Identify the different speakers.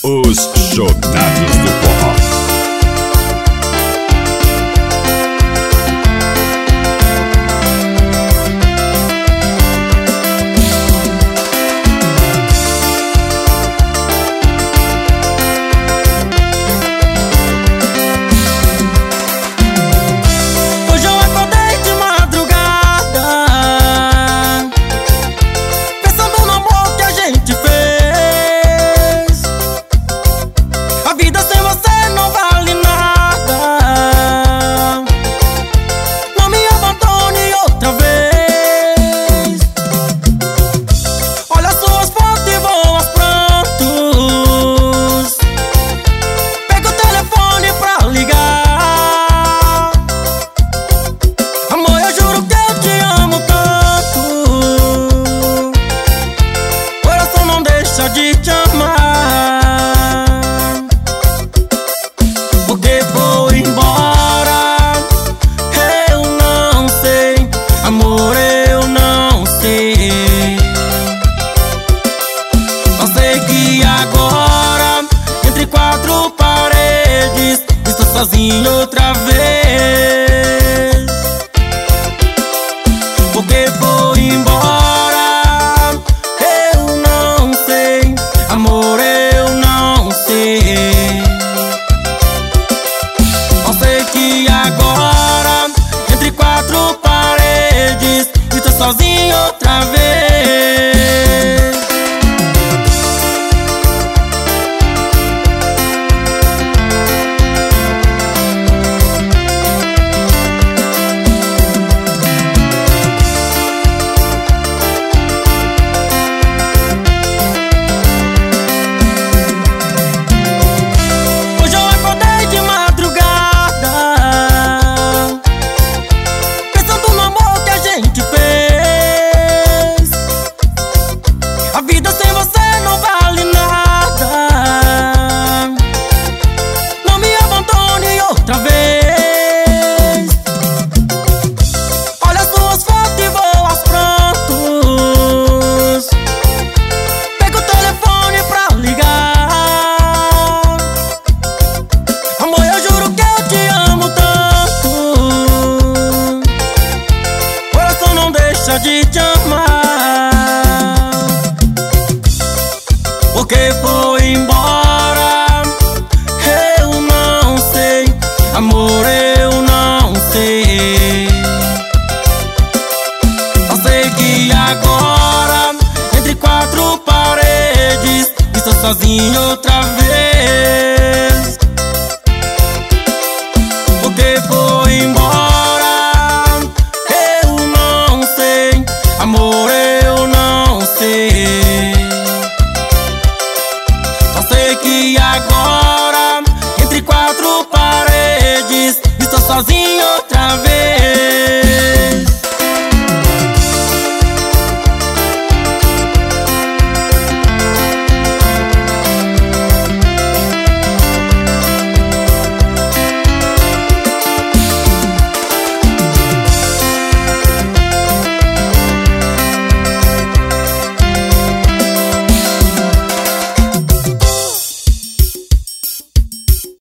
Speaker 1: Os Chonados do Forró.
Speaker 2: De te amar, porque vou embora. Eu não sei, amor, eu não sei. Só sei que agora, entre quatro paredes, estou sozinho outra vez. Porque vou embora. Amor, eu não sei. Só sei que agora, entre quatro paredes, estou sozinho outra vez. A vida sem você não vale nada. Não me abandone outra vez. Olha as suas fotos e vou aos prantos. Pega o telefone pra ligar. Amor, eu juro que eu te amo tanto. O coração não deixa de te amar. Porque vou embora. Eu não sei, amor, eu não sei. Só sei que agora, entre quatro paredes, estou sozinho outra vez. Porque vou embora. Eu não sei, amor, eu não sei. Sei que agora, entre quatro paredes, estou sozinho.